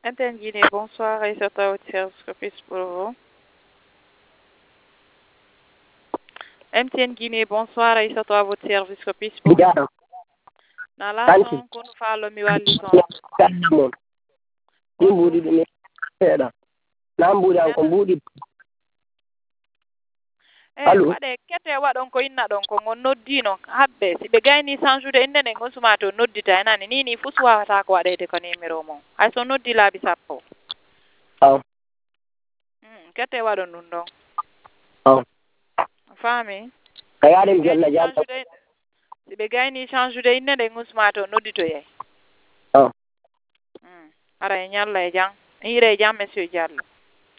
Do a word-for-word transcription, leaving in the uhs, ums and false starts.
M T N Guinée, bonsoir. Aïssata à votre service, que puis-je pour vous? M T N Guinée, bonsoir. Aïssata à votre service, que puis-je pour vous? Na la son kono falo mi walli son. Kadamon. Ni mbudi dum seeda. Na mbudi an ko mbudi. Eh, wade kete wadon ko inna don ko ngon noddino habbe si be gayni sanjude inde ne gon sumato noddita enani ni ni fuswa ta ko wadete ko numéro mo ay so noddi labi sappo. Aw. Hmm, kete wadon dun don. Aw. Fami? Kayadem jella jalla. Si be gayni sanjude inde ne gon sumato noddito yey. Aw. Hmm, ara nyalla e jang. Ire jam monsieur Diallo.